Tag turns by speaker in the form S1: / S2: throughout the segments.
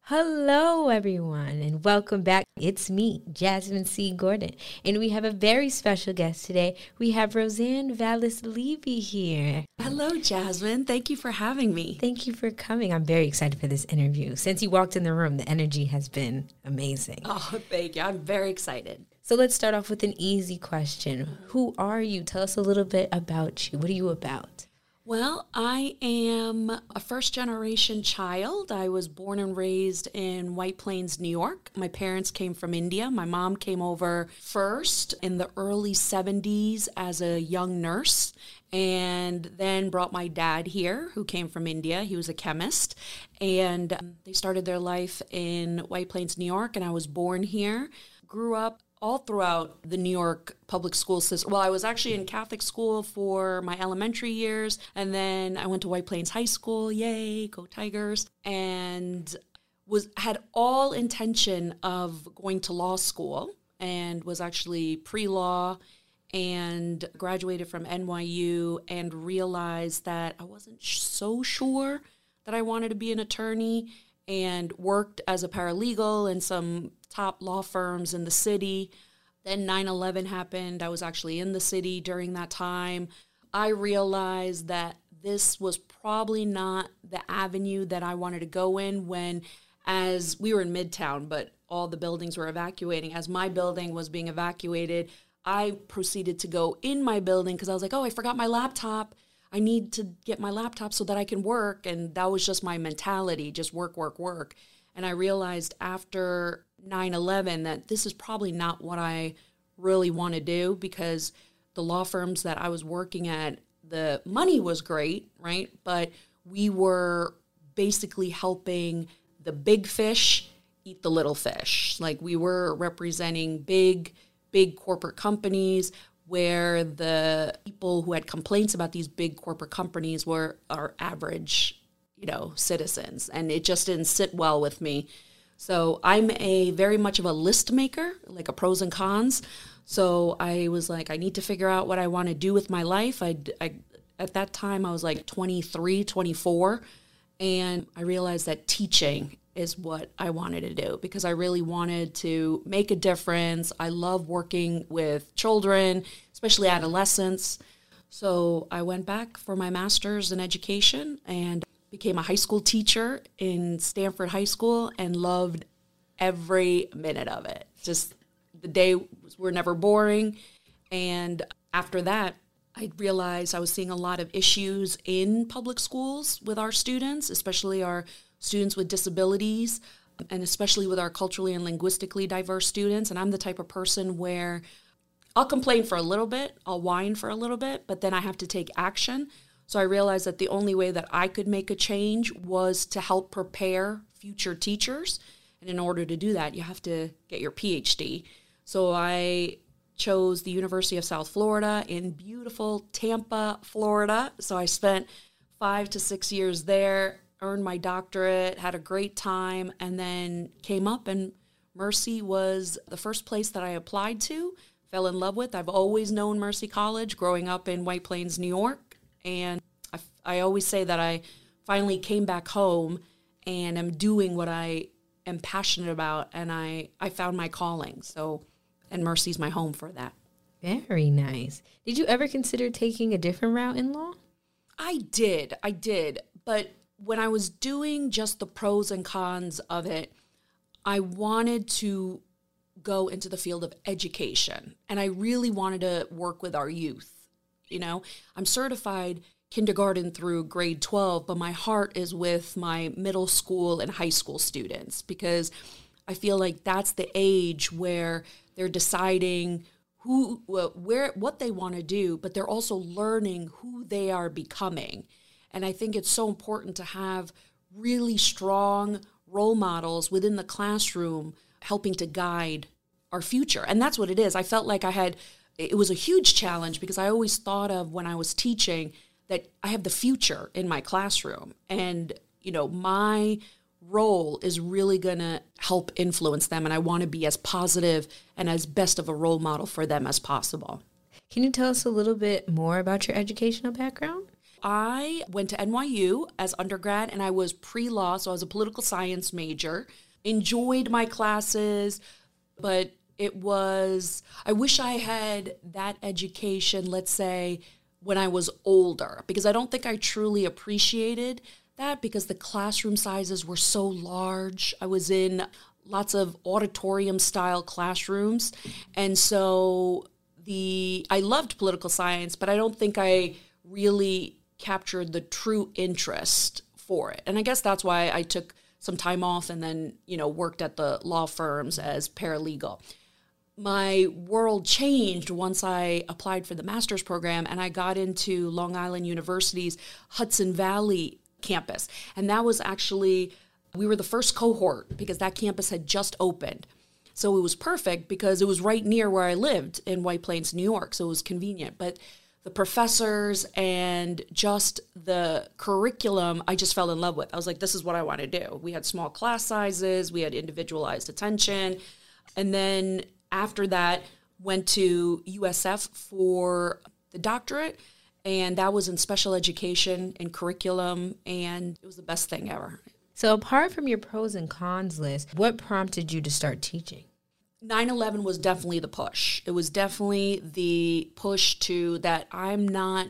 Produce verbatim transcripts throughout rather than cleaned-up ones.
S1: Hello, everyone, and welcome back. It's me, Jasmine C. Gordon, and we have a very special guest today. We have Roseanne Vallis-Levy here.
S2: Hello, Jasmine. Thank you for having me.
S1: Thank you for coming. I'm very excited for this interview. Since you walked in the room, the energy has been amazing.
S2: Oh, thank you. I'm very excited.
S1: So let's start off with an easy question. Who are you? Tell us a little bit about you. What are you about?
S2: Well, I am a first-generation child. I was born and raised in White Plains, New York. My parents came from India. My mom came over first in the early seventies as a young nurse and then brought my dad here, who came from India. He was a chemist. And um, they started their life in White Plains, New York, and I was born here. Grew up all throughout the New York public school system. Well, I was actually in Catholic school for my elementary years, and then I went to White Plains High School, yay, go Tigers, and was had all intention of going to law school, and was actually pre-law, and graduated from N Y U, and realized that I wasn't sh- so sure that I wanted to be an attorney, and worked as a paralegal in some top law firms in the city. Then nine eleven happened. I was actually in the city during that time. I realized that this was probably not the avenue that I wanted to go in when, as we were in Midtown, but all the buildings were evacuating. As my building was being evacuated, I proceeded to go in my building because I was like, oh, I forgot my laptop. I need to get my laptop so that I can work. And that was just my mentality, just work, work, work. And I realized after nine eleven that this is probably not what I really want to do, because the law firms that I was working at, the money was great, right? But we were basically helping the big fish eat the little fish. Like, we were representing big, big corporate companies where the people who had complaints about these big corporate companies were our average, you know, citizens. And it just didn't sit well with me. So I'm a very much of a list maker, like a pros and cons. So I was like, I need to figure out what I want to do with my life. I, I at that time, I was like twenty-three, twenty-four. And I realized that teaching is what I wanted to do, because I really wanted to make a difference. I love working with children, especially adolescents. So I went back for my master's in education and became a high school teacher in Stanford High School and loved every minute of it. Just the day were never boring. And after that, I realized I was seeing a lot of issues in public schools with our students, especially our students with disabilities, and especially with our culturally and linguistically diverse students. And I'm the type of person where I'll complain for a little bit, I'll whine for a little bit, but then I have to take action. So I realized that the only way that I could make a change was to help prepare future teachers. And in order to do that, you have to get your P H D. So I chose the University of South Florida in beautiful Tampa, Florida. So I spent five to six years there, earned my doctorate, had a great time, and then came up, and Mercy was the first place that I applied to, fell in love with. I've always known Mercy College growing up in White Plains, New York. And I, I always say that I finally came back home and am doing what I am passionate about, and I, I found my calling. So, and Mercy's my home for that.
S1: Very nice. Did you ever consider taking a different route in law?
S2: I did. I did. But when I was doing just the pros and cons of it, I wanted to go into the field of education. And I really wanted to work with our youth. You know, I'm certified kindergarten through grade twelve, but my heart is with my middle school and high school students, because I feel like that's the age where they're deciding who, where, what they want to do, but they're also learning who they are becoming. And I think it's so important to have really strong role models within the classroom helping to guide our future. And that's what it is. I felt like I had, it was a huge challenge, because I always thought of when I was teaching that I have the future in my classroom. And, you know, my role is really going to help influence them. And I want to be as positive and as best of a role model for them as possible.
S1: Can you tell us a little bit more about your educational background?
S2: I went to N Y U as undergrad, and I was pre-law, so I was a political science major. Enjoyed my classes, but it was, I wish I had that education, let's say, when I was older, because I don't think I truly appreciated that because the classroom sizes were so large. I was in lots of auditorium style classrooms. And so the I loved political science, but I don't think I really captured the true interest for it. And I guess that's why I took some time off and then, you know, worked at the law firms as paralegal. My world changed once I applied for the master's program and I got into Long Island University's Hudson Valley campus. And that was actually, we were the first cohort because that campus had just opened. So it was perfect because it was right near where I lived in White Plains, New York. So it was convenient. But the professors and just the curriculum, I just fell in love with. I was like, this is what I want to do. We had small class sizes. We had individualized attention. And then after that, went to U S F for the doctorate, and that was in special education and curriculum, and it was the best thing ever.
S1: So apart from your pros and cons list, what prompted you to start teaching?
S2: nine eleven was definitely the push. It was definitely the push to that I'm not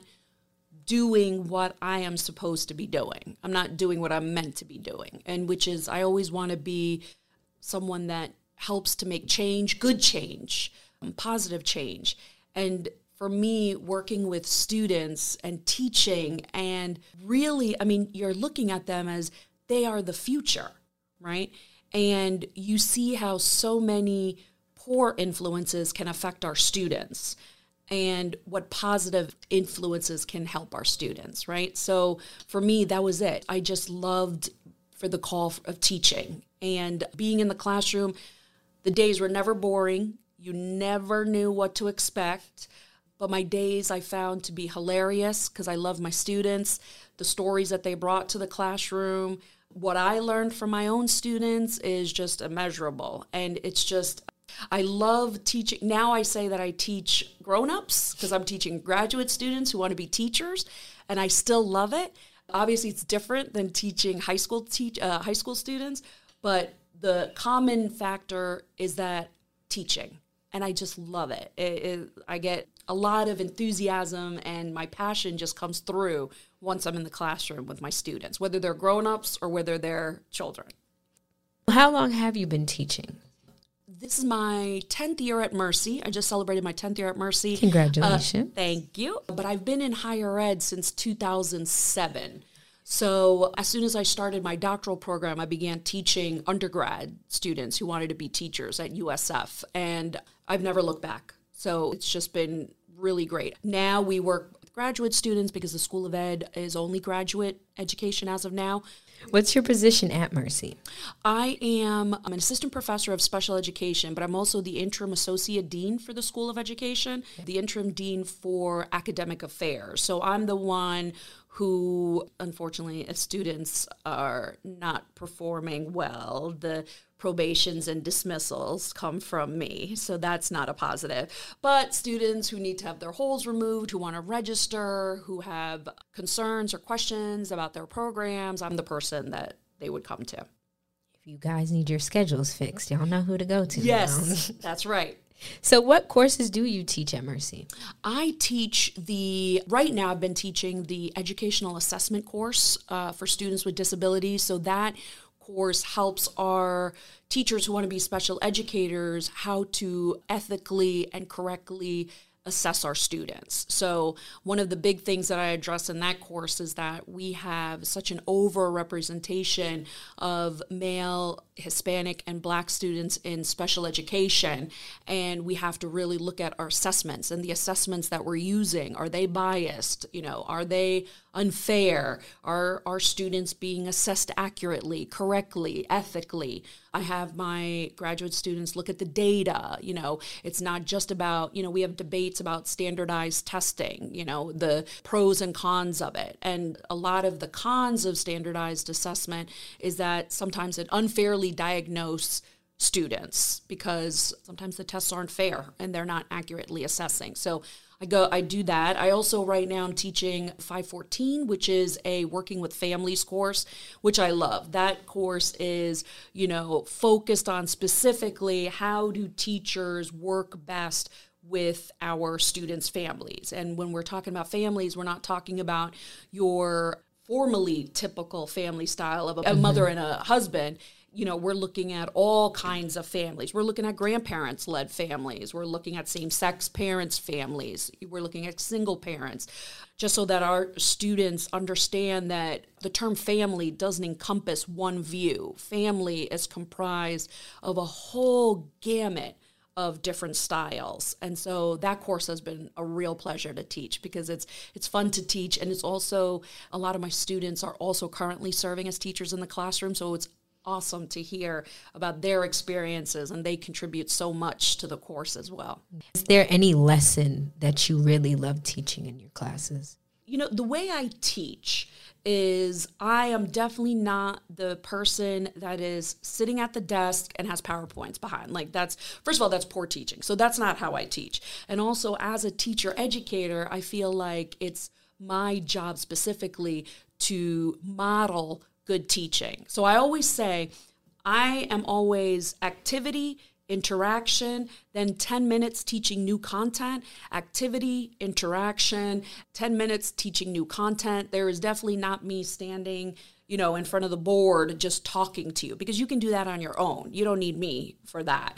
S2: doing what I am supposed to be doing. I'm not doing what I'm meant to be doing, and which is I always want to be someone that helps to make change, good change, positive change. And for me, working with students and teaching and really, I mean, you're looking at them as they are the future, right? And you see how so many poor influences can affect our students and what positive influences can help our students, right? So for me, that was it. I just loved for the call of teaching and being in the classroom. The days were never boring. You never knew what to expect. But my days I found to be hilarious because I love my students, the stories that they brought to the classroom. What I learned from my own students is just immeasurable. And it's just, I love teaching. Now I say that I teach grown-ups because I'm teaching graduate students who want to be teachers, and I still love it. Obviously, it's different than teaching high school teach uh, high school students, but the common factor is that teaching, and I just love it. It, it. I get a lot of enthusiasm, and my passion just comes through once I'm in the classroom with my students, whether they're grown-ups or whether they're children.
S1: How long have you been teaching?
S2: This is my tenth year at Mercy. I just celebrated my tenth year at Mercy.
S1: Congratulations.
S2: Uh, thank you. But I've been in higher ed since two thousand seven. So as soon as I started my doctoral program, I began teaching undergrad students who wanted to be teachers at U S F, and I've never looked back. So it's just been really great. Now we work with graduate students because the School of Ed is only graduate education as of now.
S1: What's your position at Mercy?
S2: I am I'm an assistant professor of special education, but I'm also the interim associate dean for the School of Education, the interim dean for academic affairs. So I'm the one who, unfortunately, if students are not performing well, the probations and dismissals come from me. So that's not a positive. But students who need to have their holds removed, who want to register, who have concerns or questions about their programs, I'm the person that they would come to.
S1: If you guys need your schedules fixed, y'all know who to go to.
S2: Yes, that's right.
S1: So what courses do you teach at Mercy?
S2: I teach the, right now I've been teaching the educational assessment course uh, for students with disabilities. So that course helps our teachers who want to be special educators how to ethically and correctly assess our students. So one of the big things that I address in that course is that we have such an over-representation of male, Hispanic, and Black students in special education, and we have to really look at our assessments and the assessments that we're using. Are they biased? You know, are they unfair? Are our students being assessed accurately, correctly, ethically? I have my graduate students look at the data. You know, it's not just about, you know, we have debates about standardized testing, you know, the pros and cons of it. And a lot of the cons of standardized assessment is that sometimes it unfairly diagnoses students because sometimes the tests aren't fair and they're not accurately assessing. So I go, I do that. I also right now I'm teaching five fourteen, which is a working with families course, which I love. That course is, you know, focused on specifically how do teachers work best with our students' families. And when we're talking about families, we're not talking about your formally typical family style of a, a mother and a husband. You know, we're looking at all kinds of families. We're looking at grandparents-led families. We're looking at same-sex parents' families. We're looking at single parents, just so that our students understand that the term family doesn't encompass one view. Family is comprised of a whole gamut of different styles. And so that course has been a real pleasure to teach because it's it's fun to teach, and it's also, a lot of my students are also currently serving as teachers in the classroom, so it's awesome to hear about their experiences, and they contribute so much to the course as well.
S1: Is there any lesson that you really love teaching in your classes?
S2: You know, the way I teach is I am definitely not the person that is sitting at the desk and has PowerPoints behind. Like that's, first of all, that's poor teaching. So that's not how I teach. And also as a teacher educator, I feel like it's my job specifically to model good teaching. So I always say, I am always activity, interaction, then ten minutes teaching new content, activity, interaction, ten minutes teaching new content. There is definitely not me standing, you know, in front of the board just talking to you, because you can do that on your own. You don't need me for that.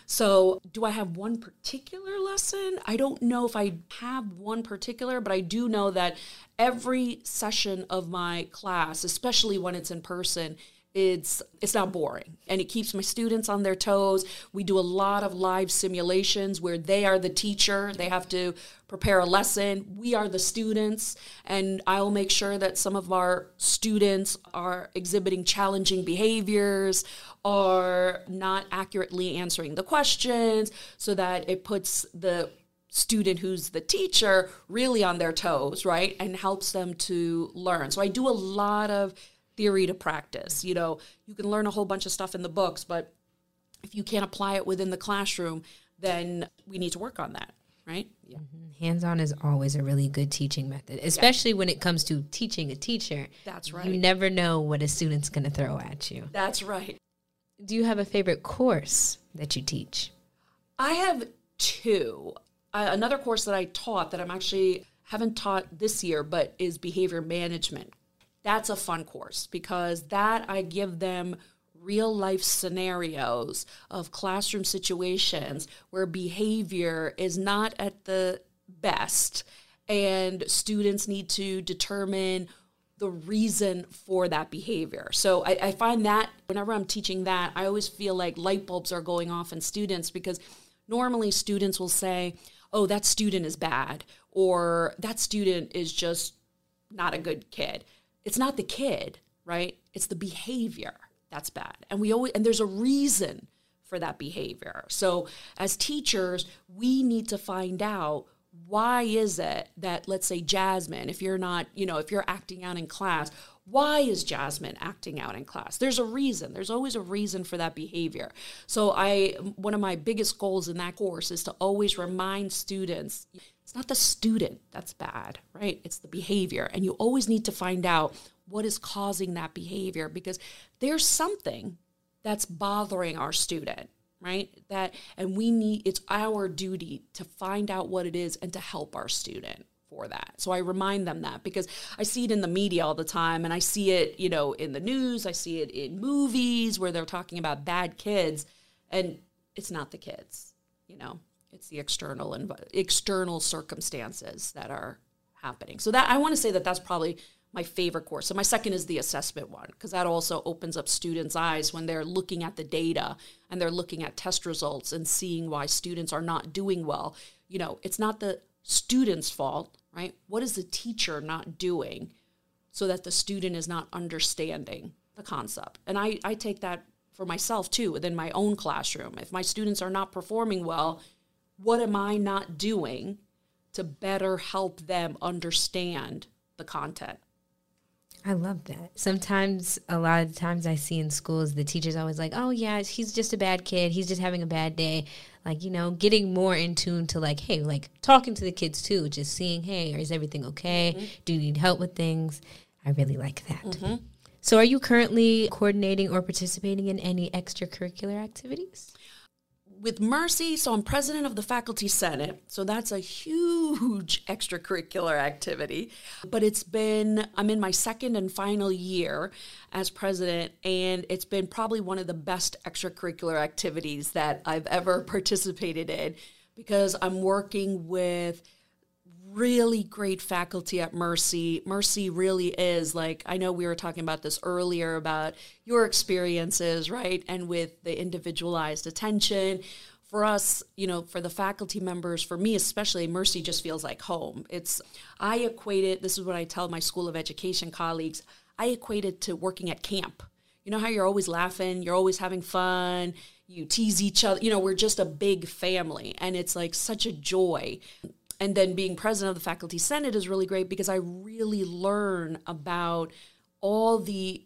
S2: So do I have one particular lesson? I don't know if I have one particular, but I do know that every session of my class, especially when it's in person, it's it's not boring, and it keeps my students on their toes. We do a lot of live simulations where they are the teacher. They have to prepare a lesson. We are the students, and I'll make sure that some of our students are exhibiting challenging behaviors or not accurately answering the questions, so that it puts the student who's the teacher really on their toes, right, and helps them to learn. So I do a lot of theory to practice. You know, you can learn a whole bunch of stuff in the books, but if you can't apply it within the classroom, then we need to work on that, right?
S1: Yeah. Mm-hmm. Hands-on is always a really good teaching method, especially yeah. when it comes to teaching a teacher.
S2: That's right.
S1: You never know what a student's going to throw at you.
S2: That's right.
S1: Do you have a favorite course that you teach?
S2: I have two. Uh, another course that I taught that I'm actually haven't taught this year, but is behavior management. That's a fun course because that I give them real life scenarios of classroom situations where behavior is not at the best and students need to determine the reason for that behavior. So I, I find that whenever I'm teaching that, I always feel like light bulbs are going off in students, because normally students will say, oh, that student is bad, or that student is just not a good kid. It's not the kid, right? It's the behavior that's bad. And we always, and there's a reason for that behavior. So as teachers, we need to find out, why is it that, let's say Jasmine, if you're not, you know, if you're acting out in class, why is Jasmine acting out in class? There's a reason. There's always a reason for that behavior. So I, one of my biggest goals in that course is to always remind students, it's not the student that's bad, right? It's the behavior. And you always need to find out what is causing that behavior, because there's something that's bothering our student, right? That, and we need, it's our duty to find out what it is and to help our student for that. So I remind them that, because I see it in the media all the time, and I see it, you know, in the news, I see it in movies where they're talking about bad kids, and it's not the kids, you know, it's the external and external circumstances that are happening. So that, I want to say that that's probably my favorite course. So my second is the assessment one, because that also opens up students' eyes when they're looking at the data and they're looking at test results and seeing why students are not doing well. You know, it's not the student's fault, right? What is the teacher not doing so that the student is not understanding the concept? And I, I take that for myself too, within my own classroom. If my students are not performing well, what am I not doing to better help them understand the content?
S1: I love that. Sometimes, a lot of times I see in schools, the teacher's always like, oh, yeah, he's just a bad kid. He's just having a bad day. Like, you know, getting more in tune to like, hey, like talking to the kids too, just seeing, hey, is everything okay? Mm-hmm. Do you need help with things? I really like that. Mm-hmm. So are you currently coordinating or participating in any extracurricular activities?
S2: With Mercy, so I'm president of the Faculty Senate, so that's a huge extracurricular activity. But it's been, I'm in my second and final year as president, and it's been probably one of the best extracurricular activities that I've ever participated in, because I'm working with really great faculty at Mercy. Mercy really is like, I know we were talking about this earlier about your experiences, right? And with the individualized attention. For us, you know, for the faculty members, for me especially, Mercy just feels like home. It's, I equate it, this is what I tell my School of Education colleagues, I equate it to working at camp. You know how you're always laughing, you're always having fun, you tease each other, you know, we're just a big family, and it's like such a joy. And then being president of the Faculty Senate is really great because I really learn about all the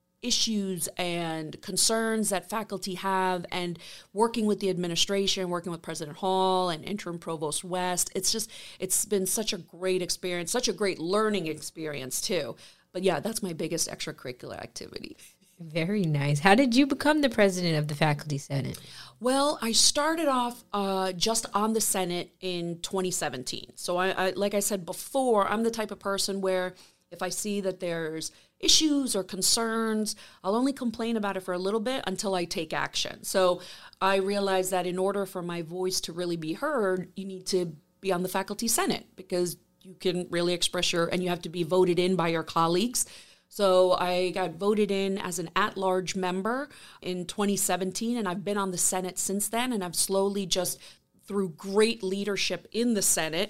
S2: issues and concerns that faculty have, and working with the administration, working with President Hall and Interim Provost West. It's just, it's been such a great experience, such a great learning experience too. But yeah, that's my biggest extracurricular activity.
S1: Very nice. How did you become the president of the Faculty Senate?
S2: Well, I started off uh, just on the Senate in twenty seventeen. So I, I, like I said before, I'm the type of person where if I see that there's issues or concerns, I'll only complain about it for a little bit until I take action. So I realized that in order for my voice to really be heard, you need to be on the Faculty Senate, because you can really express your, and you have to be voted in by your colleagues. So I got voted in as an at-large member in twenty seventeen, and I've been on the Senate since then, and I've slowly just, through great leadership in the Senate,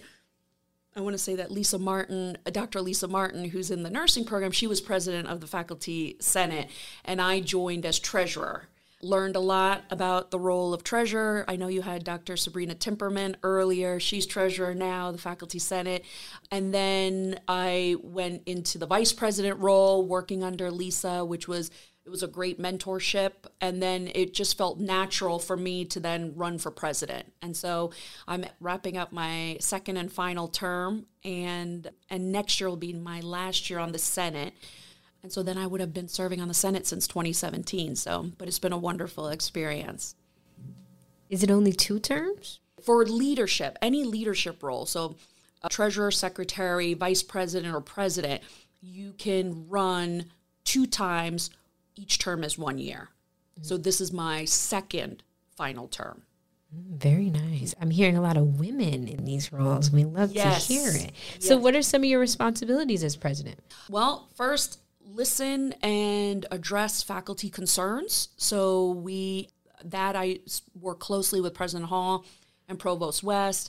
S2: I want to say that Lisa Martin, Doctor Lisa Martin, who's in the nursing program, she was president of the Faculty Senate, and I joined as treasurer. Learned a lot about the role of treasurer. I know you had Doctor Sabrina Timperman earlier. She's treasurer now, the Faculty Senate. And then I went into the vice president role, working under Lisa, which was, it was a great mentorship. And then it just felt natural for me to then run for president. And so I'm wrapping up my second and final term, and and next year will be my last year on the Senate. And so then I would have been serving on the Senate since twenty seventeen. So, but it's been a wonderful experience.
S1: Is it only two terms?
S2: For leadership, any leadership role, so a treasurer, secretary, vice president, or president, you can run two times. Each term is one year. Mm-hmm. So this is my second final term.
S1: Very nice. I'm hearing a lot of women in these roles. We love yes. to hear it. Yes. So what are some of your responsibilities as president?
S2: Well, first, listen and address faculty concerns. So we, that I work closely with President Hall and Provost West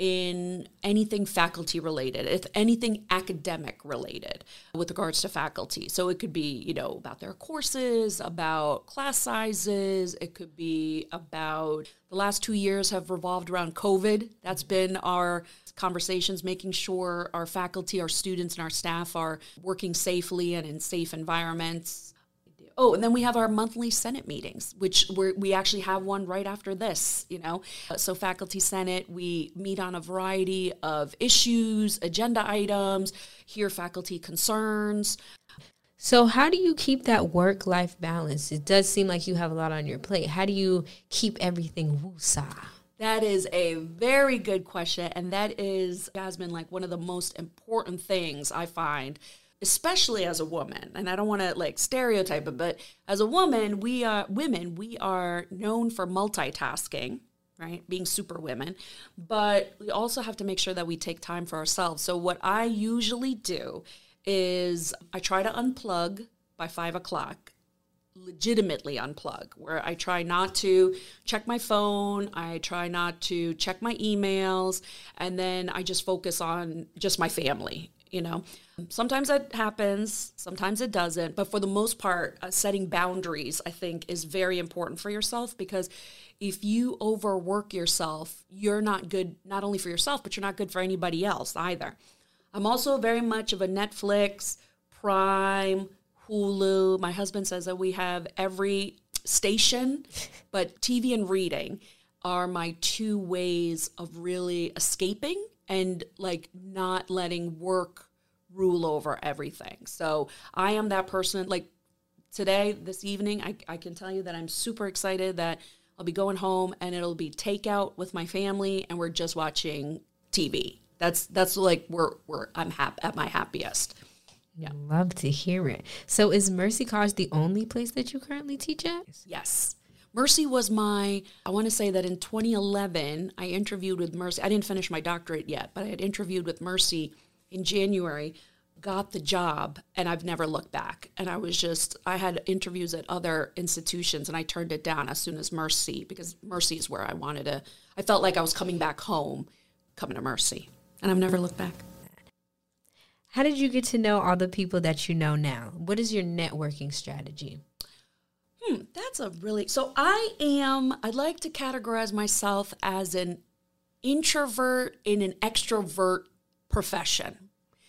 S2: in anything faculty related, if anything academic related with regards to faculty. So it could be, you know, about their courses, about class sizes. It could be about, the last two years have revolved around COVID. That's been our conversations, making sure our faculty, our students, and our staff are working safely and in safe environments. Oh, and then we have our monthly Senate meetings, which we're, we actually have one right after this, you know. So Faculty Senate, we meet on a variety of issues, agenda items, hear faculty concerns.
S1: So how do you keep that work-life balance? It does seem like you have a lot on your plate. How do you keep everything woosah?
S2: That is a very good question, and that is, Jasmine, like one of the most important things I find, especially as a woman. And I don't want to like stereotype it, but as a woman, we are women, we are known for multitasking, right? Being super women, but we also have to make sure that we take time for ourselves. So what I usually do is I try to unplug by five o'clock, legitimately unplug, where I try not to check my phone, I try not to check my emails, and then I just focus on just my family, you know. Sometimes that happens, sometimes it doesn't, but for the most part, uh, setting boundaries, I think, is very important for yourself, because if you overwork yourself, you're not good, not only for yourself, but you're not good for anybody else either. I'm also very much of a Netflix, Prime, Hulu. My husband says that we have every station, but T V and reading are my two ways of really escaping and like not letting work rule over everything. So I am that person. Like today, this evening, I, I can tell you that I'm super excited that I'll be going home and it'll be takeout with my family and we're just watching T V. That's that's like where where I'm hap- at my happiest. Yeah.
S1: Love to hear it. So is Mercy College the only place that you currently teach at?
S2: Yes. Mercy was my, I want to say that in twenty eleven, I interviewed with Mercy. I didn't finish my doctorate yet, but I had interviewed with Mercy in January, got the job, and I've never looked back. And I was just, I had interviews at other institutions, and I turned it down as soon as Mercy, because Mercy is where I wanted to, I felt like I was coming back home, coming to Mercy. And I've never looked back.
S1: How did you get to know all the people that you know now? What is your networking strategy?
S2: Hmm, that's a really, so I am, I'd like to categorize myself as an introvert in an extrovert profession.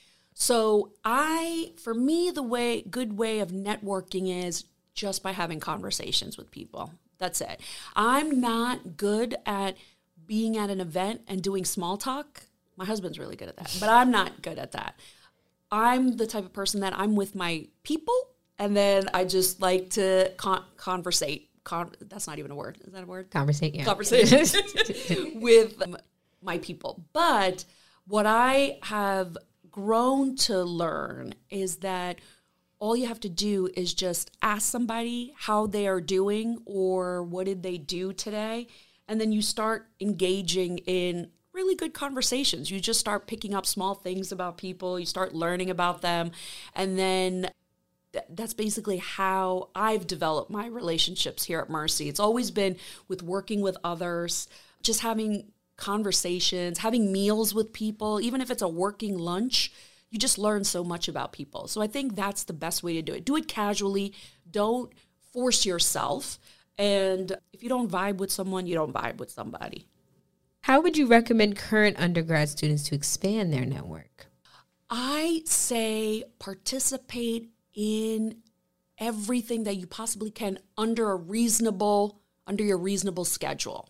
S2: So I, for me, the way, good way of networking is just by having conversations with people. That's it. I'm not good at being at an event and doing small talk. My husband's really good at that, but I'm not good at that. I'm the type of person that I'm with my people, and then I just like to con- conversate. Con- that's not even a word. Is that a word?
S1: Conversate, yeah.
S2: Conversation with um, my people. But what I have grown to learn is that all you have to do is just ask somebody how they are doing or what did they do today, and then you start engaging in really good conversations. You just start picking up small things about people. You start learning about them. And then th- that's basically how I've developed my relationships here at Mercy. It's always been with working with others, just having conversations, having meals with people. Even if it's a working lunch, you just learn so much about people. So I think that's the best way to do it. Do it casually. Don't force yourself. And if you don't vibe with someone, you don't vibe with somebody.
S1: How would you recommend current undergrad students to expand their network?
S2: I say participate in everything that you possibly can under a reasonable, under your reasonable schedule.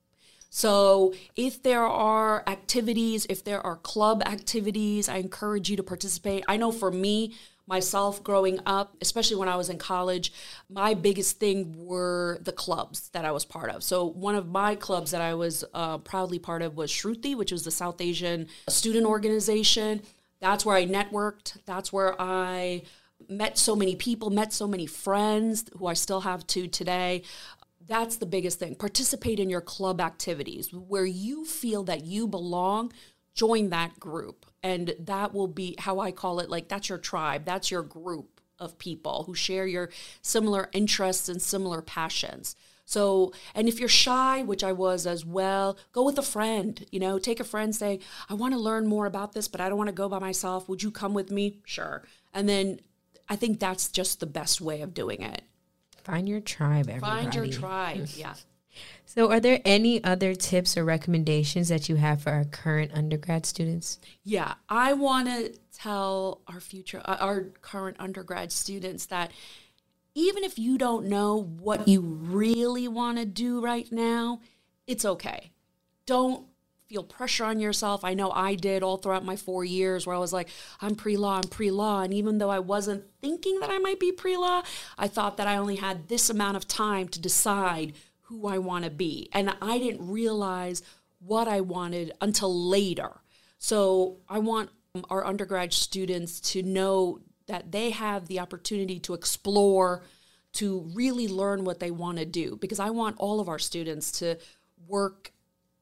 S2: So if there are activities, if there are club activities, I encourage you to participate. I know for me, myself growing up, especially when I was in college, my biggest thing were the clubs that I was part of. So one of my clubs that I was uh, proudly part of was Shruti, which was the South Asian student organization. That's where I networked. That's where I met so many people, met so many friends who I still have to today. That's the biggest thing. Participate in your club activities. Where you feel that you belong, join that group. And that will be how I call it, like that's your tribe. That's your group of people who share your similar interests and similar passions. So, and if you're shy, which I was as well, go with a friend, you know, take a friend, say, I want to learn more about this, but I don't want to go by myself. Would you come with me? Sure. And then I think that's just the best way of doing it.
S1: Find your tribe, everybody.
S2: Find your tribe, yeah.
S1: So are there any other tips or recommendations that you have for our current undergrad students?
S2: Yeah, I want to tell our future, uh, our current undergrad students that even if you don't know what you really want to do right now, it's okay. Don't feel pressure on yourself. I know I did all throughout my four years where I was like, I'm pre-law, I'm pre-law. And even though I wasn't thinking that I might be pre-law, I thought that I only had this amount of time to decide who I want to be. And I didn't realize what I wanted until later. So I want our undergrad students to know that they have the opportunity to explore, to really learn what they want to do. Because I want all of our students to work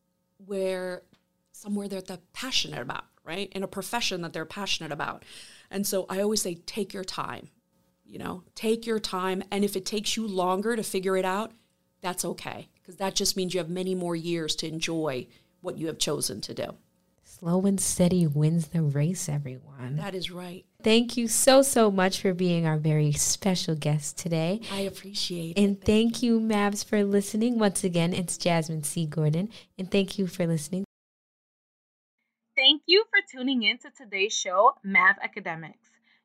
S2: where somewhere that they're passionate about, right? In a profession that they're passionate about. And so I always say, take your time, you know, take your time. And if it takes you longer to figure it out, that's okay. Because that just means you have many more years to enjoy what you have chosen to do.
S1: Slow and steady wins the race, everyone.
S2: That is right.
S1: Thank you so, so much for being our very special guest today.
S2: I appreciate it.
S1: And thank, thank you, Mavs, for listening. Once again, it's Jasmine C. Gordon. And thank you for listening.
S3: Thank you for tuning in to today's show, Mav Academics.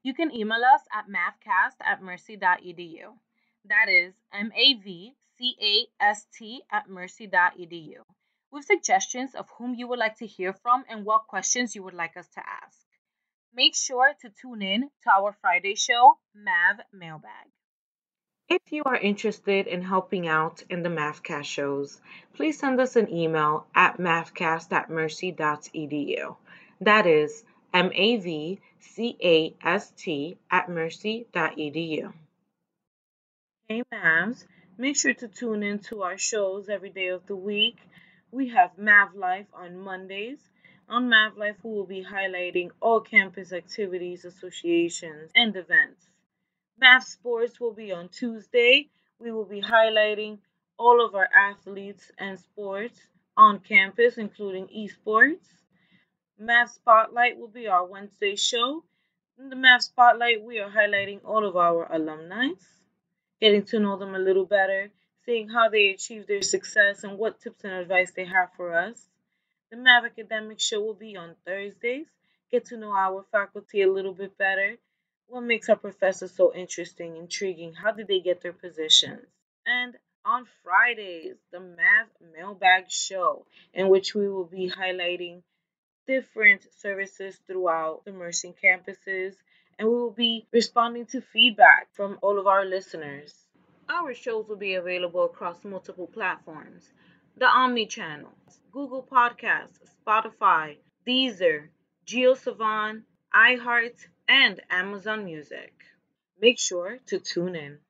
S3: You can email us at mavcast at mercy.edu. That is M A V C A S T at mercy.edu. With suggestions of whom you would like to hear from and what questions you would like us to ask. Make sure to tune in to our Friday show, Mav Mailbag. If you are interested in helping out in the MavCast shows, please send us an email at mavcast at mercy.edu. That is M A V C A S T at mercy.edu. Hey Mavs, make sure to tune in to our shows every day of the week. We have Mav Life on Mondays. On Mav Life, we will be highlighting all campus activities, associations, and events. Math Sports will be on Tuesday. We will be highlighting all of our athletes and sports on campus, including esports. Math Spotlight will be our Wednesday show. In the Math Spotlight, we are highlighting all of our alumni, getting to know them a little better, seeing how they achieve their success and what tips and advice they have for us. The Mav Academic Show will be on Thursdays. Get to know our faculty a little bit better. What makes our professors so interesting, intriguing? How did they get their positions? And on Fridays, the Mav Mailbag Show, in which we will be highlighting different services throughout the Mercy campuses, and we will be responding to feedback from all of our listeners. Our shows will be available across multiple platforms: the Omni channels, Google Podcasts, Spotify, Deezer, GeoSavan, iHeart, and Amazon Music. Make sure to tune in.